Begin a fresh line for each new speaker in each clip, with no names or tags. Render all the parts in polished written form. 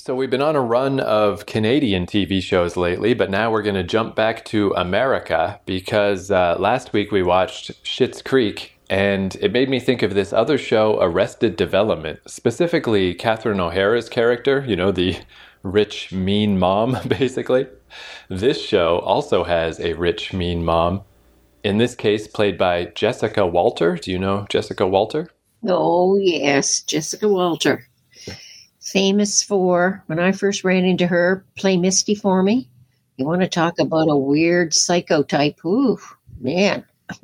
So we've been on a run of Canadian TV shows lately, but now we're going to jump back to America because last week we watched Schitt's Creek, and it made me think of this other show, Arrested Development, specifically Catherine O'Hara's character, you know, the rich, mean mom, basically. This show also has a rich, mean mom, in this case played by Jessica Walter. Do you know Jessica Walter?
Oh, yes, Jessica Walter. Famous for, when I first ran into her, Play Misty for Me. You want to talk about a weird psychotype? Ooh, man.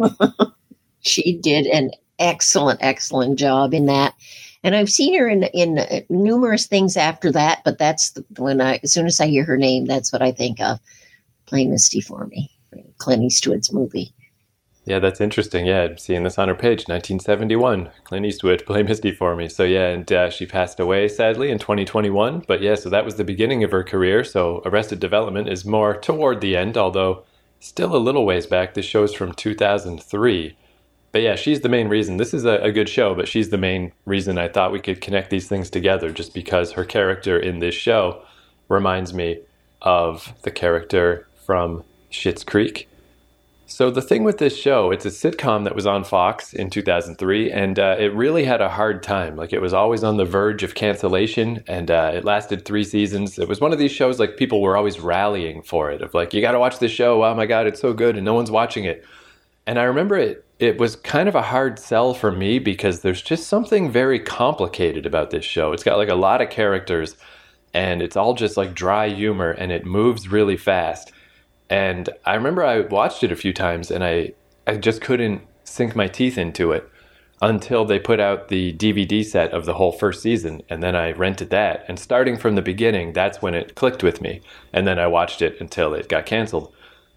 She did an excellent job in that. And I've seen her in numerous things after that, but that's as soon as I hear her name, that's what I think of. Play Misty for Me, Clint Eastwood's movie.
Yeah, that's interesting. Yeah, I'm seeing this on her page, 1971. Clint Eastwood, Play Misty for Me. So yeah, and she passed away, sadly, in 2021. But yeah, so that was the beginning of her career. So Arrested Development is more toward the end, although still a little ways back. This show's from 2003. But yeah, she's the main reason. This is a good show, but she's the main reason I thought we could connect these things together, just because her character in this show reminds me of the character from Schitt's Creek. So the thing with this show, it's a sitcom that was on Fox in 2003, and it really had a hard time. Like, it was always on the verge of cancellation, and it lasted 3 seasons. It was one of these shows, like, people were always rallying for it, of like, you got to watch this show. Oh my God, it's so good, and no one's watching it. And I remember it was kind of a hard sell for me because there's just something very complicated about this show. It's got like a lot of characters, and it's all just like dry humor, and it moves really fast. And I remember I watched it a few times, and I just couldn't sink my teeth into it until they put out the DVD set of the whole first season. And then I rented that. And starting from the beginning, that's when it clicked with me. And then I watched it until it got canceled.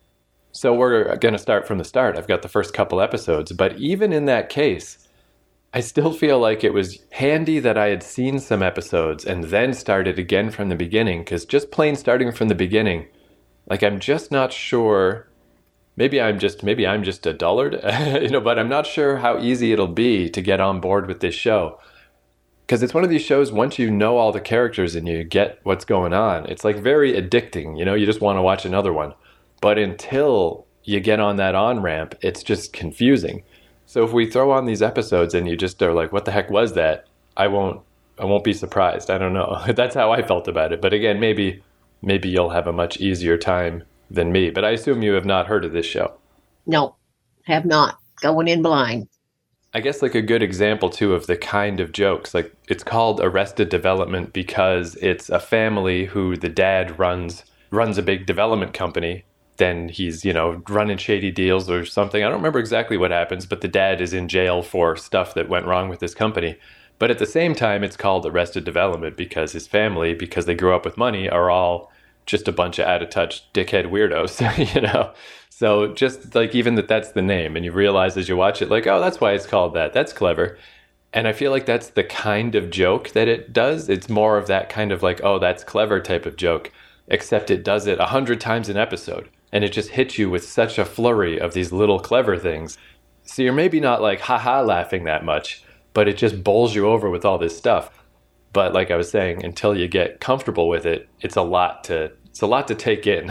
So we're going to start from the start. I've got the first couple episodes. But even in that case, I still feel like it was handy that I had seen some episodes and then started again from the beginning. Because just plain starting from the beginning, like, I'm just not sure, maybe I'm just a dullard, but I'm not sure how easy it'll be to get on board with this show. Because it's one of these shows, once you know all the characters and you get what's going on, it's like very addicting, you just want to watch another one. But until you get on that on-ramp, it's just confusing. So if we throw on these episodes and you just are like, what the heck was that? I won't be surprised. I don't know. That's how I felt about it. But again, maybe you'll have a much easier time than me. But I assume you have not heard of this show.
No, have not. Going in blind.
I guess like a good example, too, of the kind of jokes. Like, it's called Arrested Development because it's a family who the dad runs a big development company. Then he's, running shady deals or something. I don't remember exactly what happens, but the dad is in jail for stuff that went wrong with this company. But at the same time, it's called Arrested Development because his family, because they grew up with money, are all just a bunch of out-of-touch dickhead weirdos, So just like even that's the name, and you realize as you watch it, like, oh, that's why it's called that. That's clever. And I feel like that's the kind of joke that it does. It's more of that kind of like, oh, that's clever type of joke, except it does it 100 times an episode. And it just hits you with such a flurry of these little clever things. So you're maybe not like, ha-ha, laughing that much, but it just bowls you over with all this stuff. But like I was saying, until you get comfortable with it, it's a lot to take in.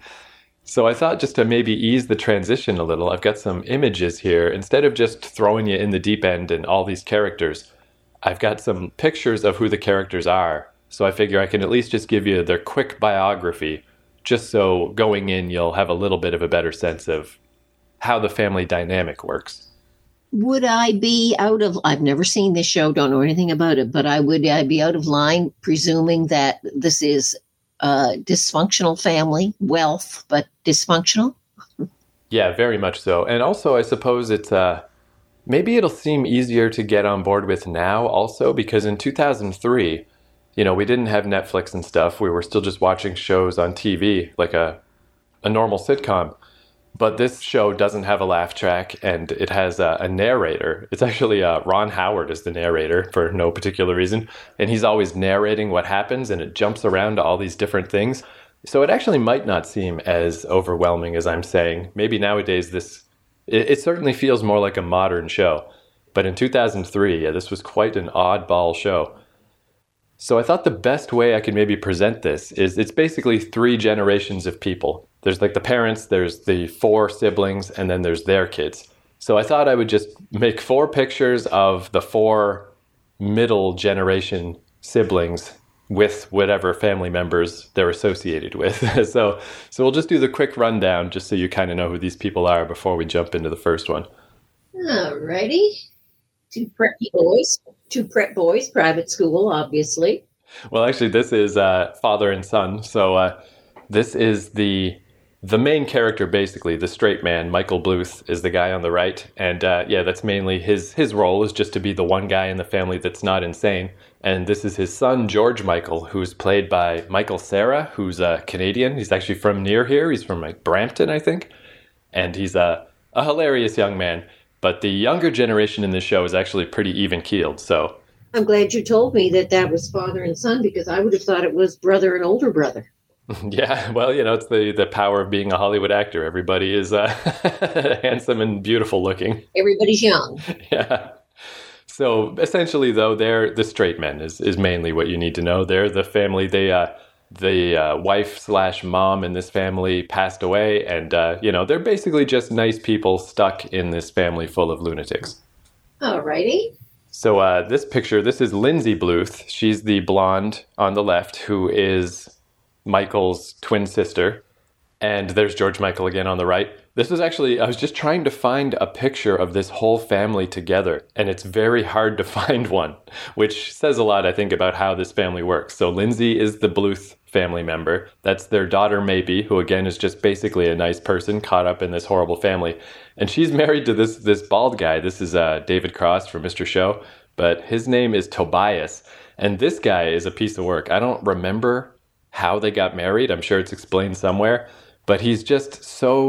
So I thought just to maybe ease the transition a little, I've got some images here. Instead of just throwing you in the deep end and all these characters, I've got some pictures of who the characters are. So I figure I can at least just give you their quick biography, just so going in you'll have a little bit of a better sense of how the family dynamic works.
Would I be I've never seen this show, don't know anything about it, but would I be out of line presuming that this is a dysfunctional family, wealth, but dysfunctional?
Yeah, very much so. And also, I suppose it's, maybe it'll seem easier to get on board with now also, because in 2003, we didn't have Netflix and stuff. We were still just watching shows on TV, like a normal sitcom. But this show doesn't have a laugh track, and it has a narrator. It's actually Ron Howard is the narrator for no particular reason. And he's always narrating what happens, and it jumps around to all these different things. So it actually might not seem as overwhelming as I'm saying. Maybe nowadays it certainly feels more like a modern show. But in 2003, this was quite an oddball show. So I thought the best way I could maybe present this is it's basically 3 generations of people. There's like the parents, there's the 4 siblings, and then there's their kids. So I thought I would just make 4 pictures of the 4 middle generation siblings with whatever family members they're associated with. So we'll just do the quick rundown just so you kind of know who these people are before we jump into the first one.
Alrighty. 2 preppy boys. 2 prep boys, private school, obviously.
Well, actually, this is father and son. So this is the main character, basically, the straight man. Michael Bluth is the guy on the right. And yeah, that's mainly his role is just to be the one guy in the family that's not insane. And this is his son, George Michael, who's played by Michael Cera, who's a Canadian. He's actually from near here. He's from like Brampton, I think. And he's a hilarious young man. But the younger generation in this show is actually pretty even-keeled, so...
I'm glad you told me that was father and son, because I would have thought it was brother and older brother.
Yeah, well, it's the power of being a Hollywood actor. Everybody is handsome and beautiful looking.
Everybody's young.
Yeah. So, essentially, though, they're the straight men is mainly what you need to know. They're the family, the wife/mom in this family passed away, and they're basically just nice people stuck in this family full of lunatics.
Alrighty.
So this is Lindsay Bluth. She's the blonde on the left, who is Michael's twin sister, and there's George Michael again on the right. This was actually, I was just trying to find a picture of this whole family together, and it's very hard to find one, which says a lot, I think, about how this family works. So Lindsay is the Bluth family member. That's their daughter, Maybe, who again is just basically a nice person caught up in this horrible family. And she's married to this bald guy. This is David Cross from Mr. Show, but his name is Tobias. And this guy is a piece of work. I don't remember how they got married. I'm sure it's explained somewhere. But he's just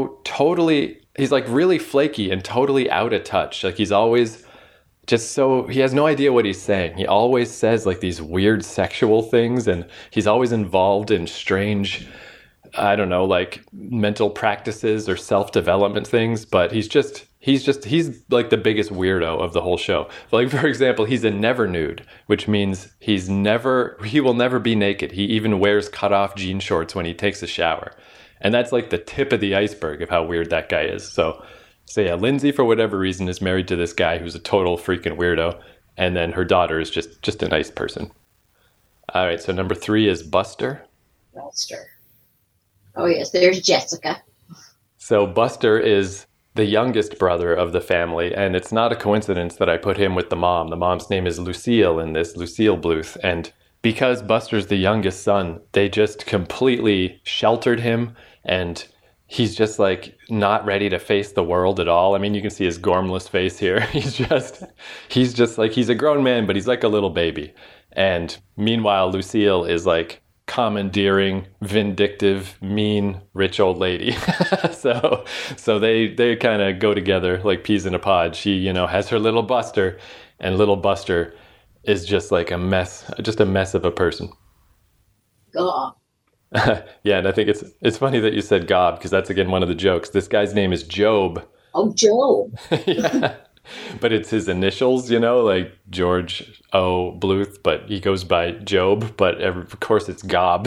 he's like really flaky and totally out of touch. Like he's always he has no idea what he's saying. He always says like these weird sexual things, and he's always involved in strange, I don't know, like mental practices or self-development things. But he's like the biggest weirdo of the whole show. Like, for example, he's a never nude, which means he will never be naked. He even wears cut-off jean shorts when he takes a shower. And that's like the tip of the iceberg of how weird that guy is. So yeah, Lindsay, for whatever reason, is married to this guy who's a total freaking weirdo. And then her daughter is just a nice person. All right, so number 3 is Buster.
Buster. Oh, yes, there's Jessica.
So Buster is the youngest brother of the family, and it's not a coincidence that I put him with the mom. The mom's name is Lucille in this, Lucille Bluth. And because Buster's the youngest son, they just completely sheltered him, and he's just like not ready to face the world at all. I mean, you can see his gormless face here. He's just like, he's a grown man, but he's like a little baby. And meanwhile, Lucille is like commandeering, vindictive, mean, rich old lady. So they kind of go together like peas in a pod. She, has her little Buster, and little Buster is just like a mess of a person.
God.
Yeah, and I think it's funny that you said Gob, because that's again one of the jokes. This guy's name is Job.
Oh, Job.
Yeah, but it's his initials, like George O. Bluth, but he goes by Job. But of course it's Gob,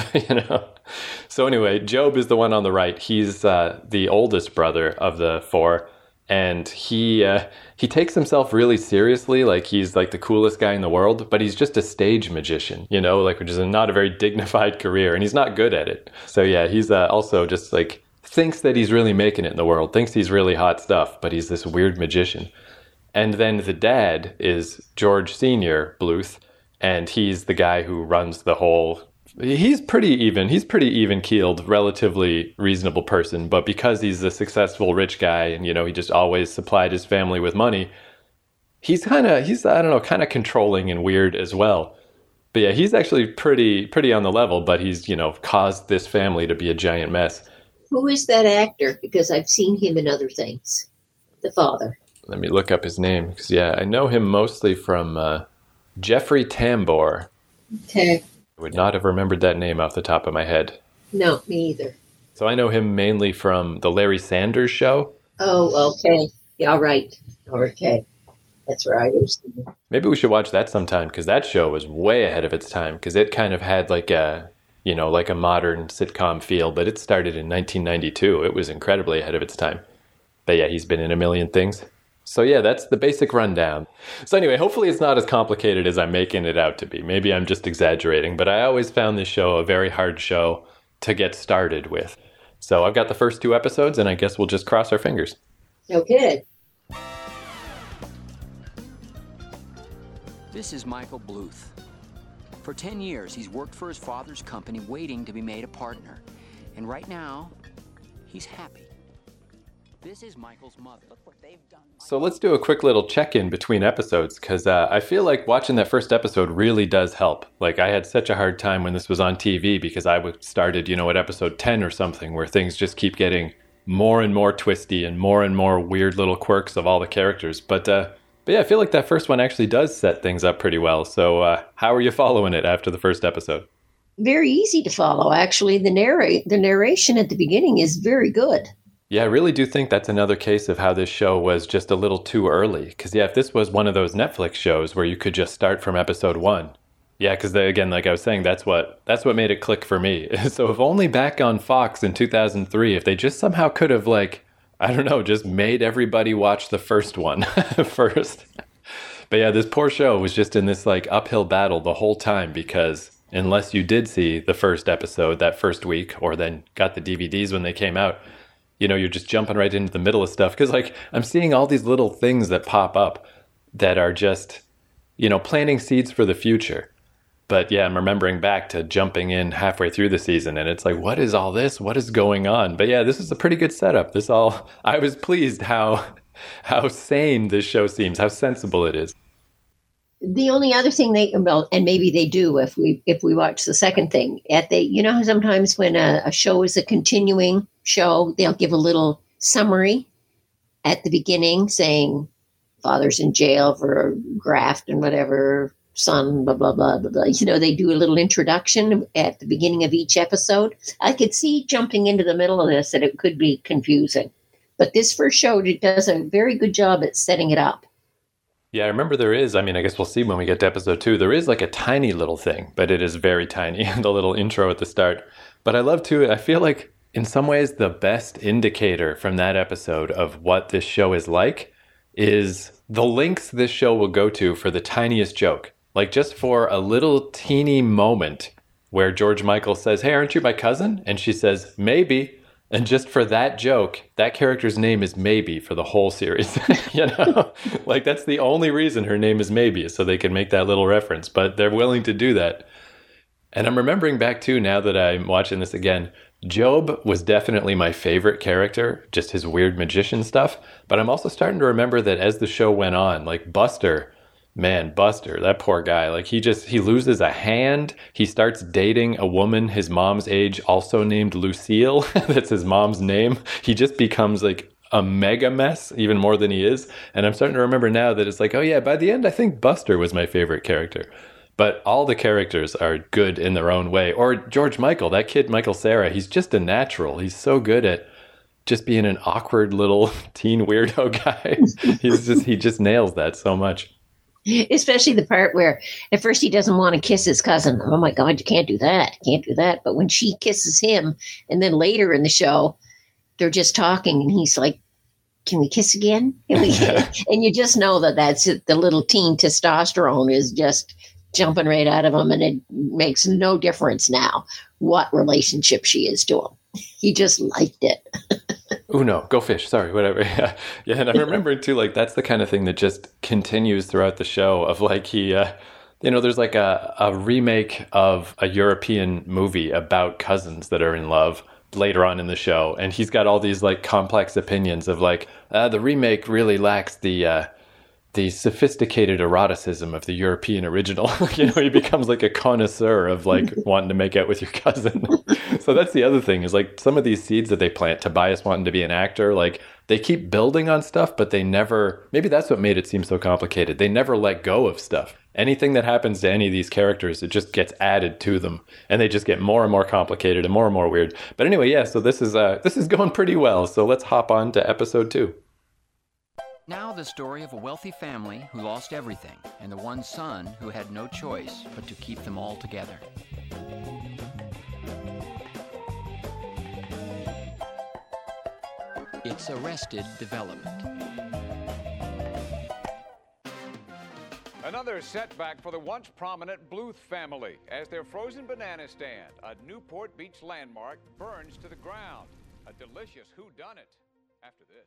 So anyway, Job is the one on the right. He's the oldest brother of the 4. And he takes himself really seriously, like he's like the coolest guy in the world, but he's just a stage magician, which is not a very dignified career, and he's not good at it. So yeah, he's also just like thinks that he's really making it in the world, thinks he's really hot stuff, but he's this weird magician. And then the dad is George Sr. Bluth, and he's the guy who runs the whole... He's pretty even-keeled, relatively reasonable person, but because he's a successful rich guy and, he just always supplied his family with money, he's kind of controlling and weird as well. But yeah, he's actually pretty on the level, but he's, caused this family to be a giant mess.
Who is that actor? Because I've seen him in other things. The father.
Let me look up his name, because yeah, I know him mostly from Jeffrey Tambor.
Okay.
I would not have remembered that name off the top of my head.
No, me either.
So I know him mainly from the Larry Sanders Show.
Oh, okay. Yeah, right. Okay. That's right. It was,
Maybe we should watch that sometime because that show was way ahead of its time because it kind of had like a, like a modern sitcom feel, but it started in 1992. It was incredibly ahead of its time. But yeah, he's been in a million things. So yeah, that's the basic rundown. So anyway, hopefully it's not as complicated as I'm making it out to be. Maybe I'm just exaggerating, but I always found this show a very hard show to get started with. So I've got the first 2 episodes, and I guess we'll just cross our fingers.
okay.
This is Michael Bluth. For 10 years, he's worked for his father's company, waiting to be made a partner. And right now, he's happy. This is Michael's mother. Look what they've done.
So let's do a quick little check-in between episodes, because I feel like watching that first episode really does help. Like, I had such a hard time when this was on TV because I started, at episode 10 or something, where things just keep getting more and more twisty and more weird little quirks of all the characters. But yeah, I feel like that first one actually does set things up pretty well. So how are you following it after the first episode?
Very easy to follow, actually. The narration at the beginning is very good.
Yeah, I really do think that's another case of how this show was just a little too early. Because, yeah, if this was one of those Netflix shows where you could just start from episode 1. Yeah, because, again, like I was saying, that's what made it click for me. So if only back on Fox in 2003, if they just somehow could have, just made everybody watch the first one first. But yeah, this poor show was just in this, uphill battle the whole time because unless you did see the first episode that first week or then got the DVDs when they came out, you're just jumping right into the middle of stuff. Because, I'm seeing all these little things that pop up that are just, planting seeds for the future. But, yeah, I'm remembering back to jumping in halfway through the season. And it's like, what is all this? What is going on? But, yeah, this is a pretty good setup. I was pleased how sane this show seems, how sensible it is.
The only other thing and maybe they do if we watch the second thing, sometimes when a show is a continuing show, they'll give a little summary at the beginning saying father's in jail for graft and whatever, son, blah, blah, blah, blah, blah. They do a little introduction at the beginning of each episode. I could see jumping into the middle of this that it could be confusing. But this first show does a very good job at setting it up.
Yeah, I remember there is, I guess we'll see when we get to episode 2, there is a tiny little thing, but it is very tiny, the little intro at the start. But I love too, I feel like in some ways the best indicator from that episode of what this show is like is the lengths this show will go to for the tiniest joke. Just for a little teeny moment where George Michael says, "Hey, aren't you my cousin?" And she says, "Maybe." And just for that joke, that character's name is Maybe for the whole series. That's the only reason her name is Maybe, is so they can make that little reference. But they're willing to do that. And I'm remembering back too, now that I'm watching this again, Job was definitely my favorite character, just his weird magician stuff. But I'm also starting to remember that as the show went on, Buster, that poor guy, he loses a hand. He starts dating a woman his mom's age, also named Lucille. That's his mom's name. He just becomes a mega mess, even more than he is. And I'm starting to remember now that it's oh yeah, by the end, I think Buster was my favorite character. But all the characters are good in their own way. Or George Michael, that kid, Michael Cera, he's just a natural. He's so good at just being an awkward little teen weirdo guy. He just nails that so much.
Especially the part where at first he doesn't want to kiss his cousin. Oh my God, you can't do that. Can't do that. But when she kisses him, and then later in the show, they're just talking and he's like, "Can we kiss again?" And you just know that's it. The little teen testosterone is just jumping right out of him. And it makes no difference now what relationship she is to him. He just liked it.
Uno, go fish. Sorry, whatever. Yeah, and I'm remembering too, that's the kind of thing that just continues throughout the show of there's a remake of a European movie about cousins that are in love later on in the show. And he's got all these complex opinions of the remake really lacks the sophisticated eroticism of the European original. He becomes a connoisseur of wanting to make out with your cousin. So that's the other thing is some of these seeds that they plant, Tobias wanting to be an actor, they keep building on stuff, but they never, maybe that's what made it seem so complicated. They never let go of stuff. Anything that happens to any of these characters, it just gets added to them and they just get more and more complicated and more weird. But anyway, yeah, so this is going pretty well. So let's hop on to episode 2.
Now the story of a wealthy family who lost everything and the one son who had no choice but to keep them all together. It's Arrested Development.
Another setback for the once prominent Bluth family as their frozen banana stand, a Newport Beach landmark, burns to the ground. A delicious whodunit after this.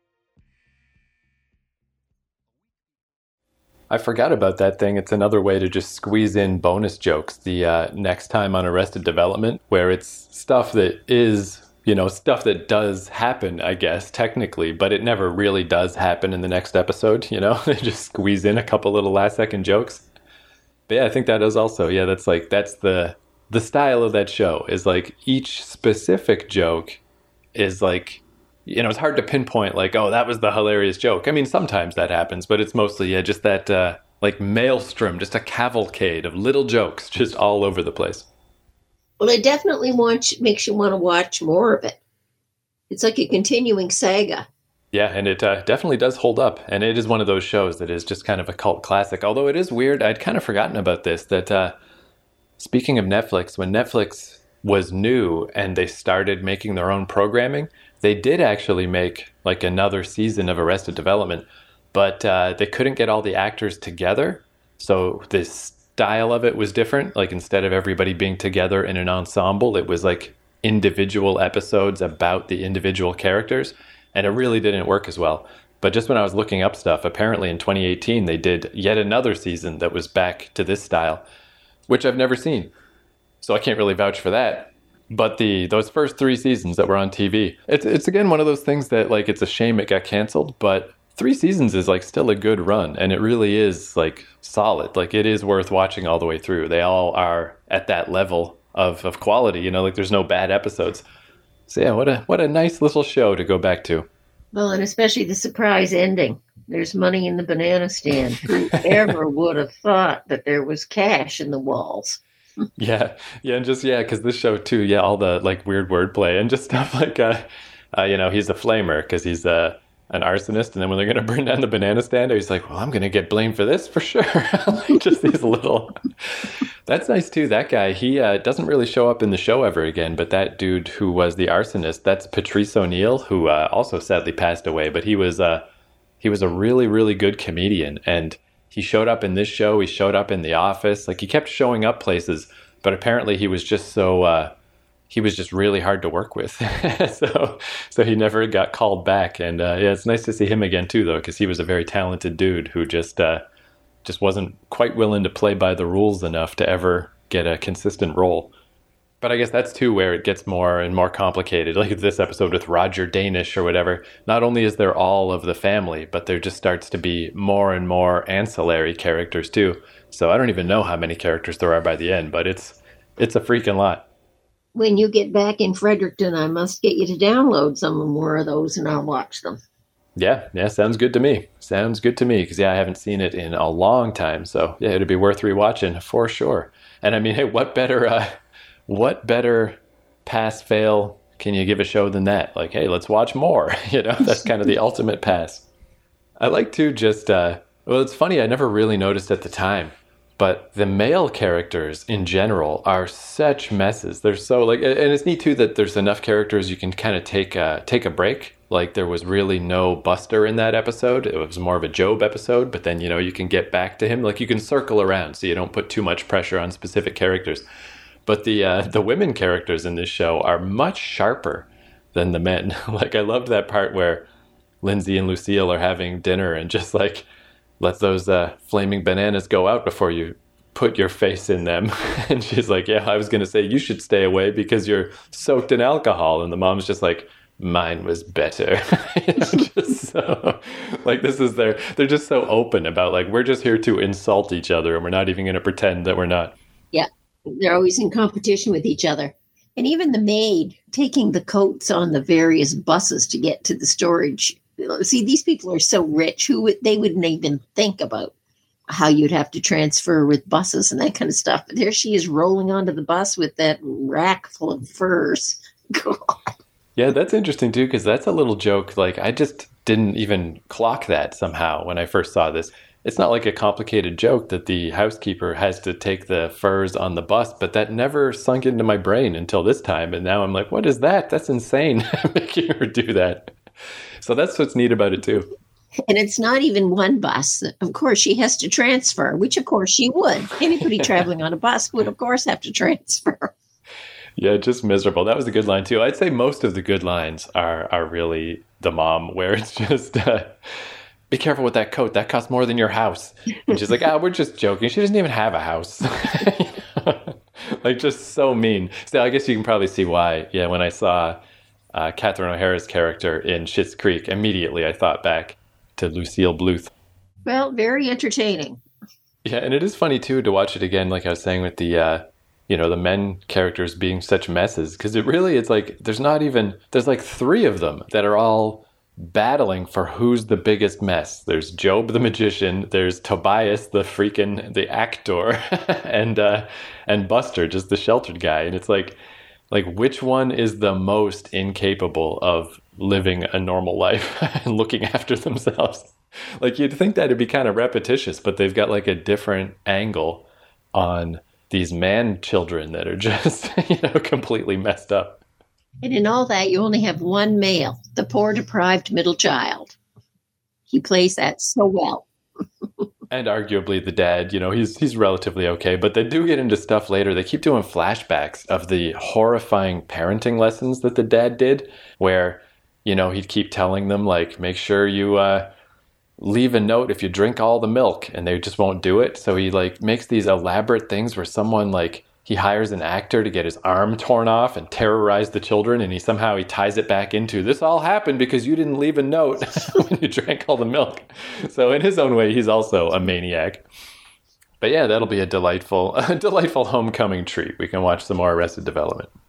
I forgot about that thing. It's another way to just squeeze in bonus jokes the next time on Arrested Development, where it's stuff that is, stuff that does happen, I guess, technically, but it never really does happen in the next episode, They just squeeze in a couple little last-second jokes. But yeah, I think that is also, that's the style of that show, is like each specific joke is like, it's hard to pinpoint like, oh, that was the hilarious joke. I mean, sometimes that happens, but it's mostly, just that like maelstrom, just a cavalcade of little jokes just all over the place.
Well, it definitely makes you want to watch more of it. It's like a continuing saga.
Yeah, and it definitely does hold up. And it is one of those shows that is just kind of a cult classic. Although it is weird, I'd kind of forgotten about this, that speaking of Netflix, when Netflix was new and they started making their own programming, they did actually make like another season of Arrested Development, but they couldn't get all the actors together. So this style of it was different. Like instead of everybody being together in an ensemble, it was like individual episodes about the individual characters. And it really didn't work as well. But just when I was looking up stuff, apparently in 2018, they did yet another season that was back to this style, which I've never seen. So I can't really vouch for that. But those first 3 seasons that were on TV, it's again one of those things that like it's a shame it got canceled, but 3 seasons is like still a good run, and it really is like solid. Like it is worth watching all the way through. They all are at that level of quality, like there's no bad episodes. So yeah, what a nice little show to go back to.
Well, and especially the surprise ending. There's money in the banana stand. Whoever would have thought that there was cash in the walls?
Yeah, and just, because this show too, all the like weird wordplay and just stuff like, he's a flamer because he's an arsonist, and then when they're going to burn down the banana stand, he's like, well, I'm going to get blamed for this for sure. Like just these little, that's nice too. That guy, he doesn't really show up in the show ever again, but that dude who was the arsonist, that's Patrice O'Neal, who also sadly passed away, but he was a really, really good comedian, and he showed up in this show. He showed up in The Office. Like he kept showing up places, but apparently he was just he was just really hard to work with. so he never got called back. And it's nice to see him again too, though, because he was a very talented dude who just wasn't quite willing to play by the rules enough to ever get a consistent role. But I guess that's too where it gets more and more complicated. Like this episode with Roger Danish or whatever. Not only is there all of the family, but there just starts to be more and more ancillary characters too. So I don't even know how many characters there are by the end, but it's a freaking lot.
When you get back in Fredericton, I must get you to download some more of those and I'll watch them.
Yeah, sounds good to me. Because I haven't seen it in a long time. So yeah, it'd be worth rewatching for sure. And I mean, hey, what better pass-fail can you give a show than that? Like, hey, let's watch more. That's kind of the ultimate pass. I like to just, it's funny, I never really noticed at the time, but the male characters in general are such messes. They're so like, and it's neat too that there's enough characters you can kind of take a break. Like there was really no Buster in that episode. It was more of a Job episode, but then, you can get back to him. Like you can circle around so you don't put too much pressure on specific characters. But the women characters in this show are much sharper than the men. Like I loved that part where Lindsay and Lucille are having dinner and just like let those flaming bananas go out before you put your face in them. And she's like, yeah, I was going to say you should stay away because you're soaked in alcohol. And the mom's just like, mine was better. Just so, like they're just so open about like, we're just here to insult each other and we're not even going to pretend that we're not.
Yeah. They're always in competition with each other. And even the maid taking the coats on the various buses to get to the storage. See, these people are so rich they wouldn't even think about how you'd have to transfer with buses and that kind of stuff. But there she is rolling onto the bus with that rack full of furs. God.
Yeah, that's interesting too, because that's a little joke. Like I just didn't even clock that somehow when I first saw this. It's not like a complicated joke that the housekeeper has to take the furs on the bus, but that never sunk into my brain until this time. And now I'm like, what is that? That's insane, making her do that. So that's what's neat about it too.
And it's not even one bus. Of course, she has to transfer, which of course she would. Anybody traveling on a bus would, of course, have to transfer.
Yeah, just miserable. That was a good line too. I'd say most of the good lines are really the mom, where it's just... be careful with that coat. That costs more than your house. And she's like, we're just joking. She doesn't even have a house. Like, just so mean. So I guess you can probably see why. Yeah, when I saw Catherine O'Hara's character in Schitt's Creek, immediately I thought back to Lucille Bluth.
Well, very entertaining.
Yeah, and it is funny, too, to watch it again, like I was saying with the, the men characters being such messes. Because it's like, there's like 3 of them that are all battling for who's the biggest mess. There's Job the magician, there's Tobias the actor, and Buster, just the sheltered guy. And it's like which one is the most incapable of living a normal life and looking after themselves? Like, you'd think that'd be kind of repetitious, but they've got like a different angle on these man children that are just completely messed up.
And in all that, you only have one male, the poor deprived middle child. He plays that so well.
And arguably the dad, he's relatively okay, but they do get into stuff later. They keep doing flashbacks of the horrifying parenting lessons that the dad did, where, he'd keep telling them, like, make sure you leave a note if you drink all the milk, and they just won't do it. So he, like, makes these elaborate things where someone, like, he hires an actor to get his arm torn off and terrorize the children, and he ties it back into, this all happened because you didn't leave a note when you drank all the milk. So in his own way, he's also a maniac. But yeah, that'll be a delightful homecoming treat. We can watch some more Arrested Development.